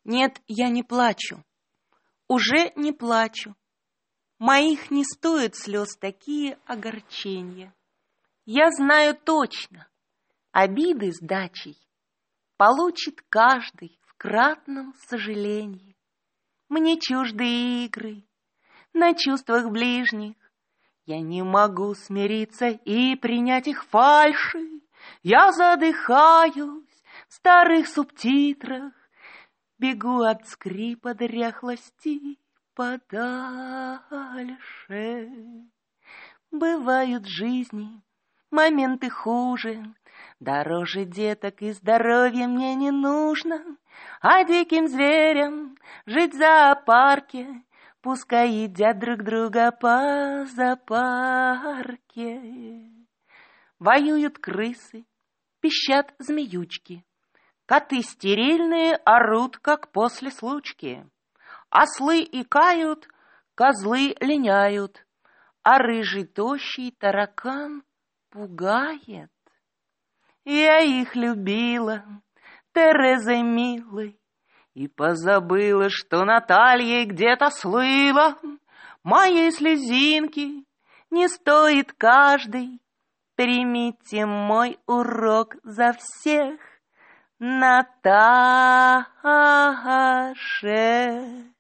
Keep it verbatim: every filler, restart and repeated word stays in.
Нет, я не плачу, уже не плачу. Моих не стоят слез такие огорчения. Я знаю точно, обиды с дачей получит каждый в кратном сожалении. Мне чужды игры на чувствах ближних. Я не могу смириться и принять их фальши. Я задыхаюсь в старых субтитрах, бегу от скрипа дряхлости подальше. Бывают в жизни моменты хуже, дороже деток и здоровья мне не нужно, а диким зверям жить в зоопарке, пускай едят друг друга по зоопарке. Воюют крысы, пищат змеючки, коты стерильные орут, как после случки. Ослы икают, козлы линяют, а рыжий тощий таракан пугает. Я их любила, Терезой милой, и позабыла, что Натальей где-то слыла. Моей слезинки не стоит каждый. Примите мой урок за всех, Наташе.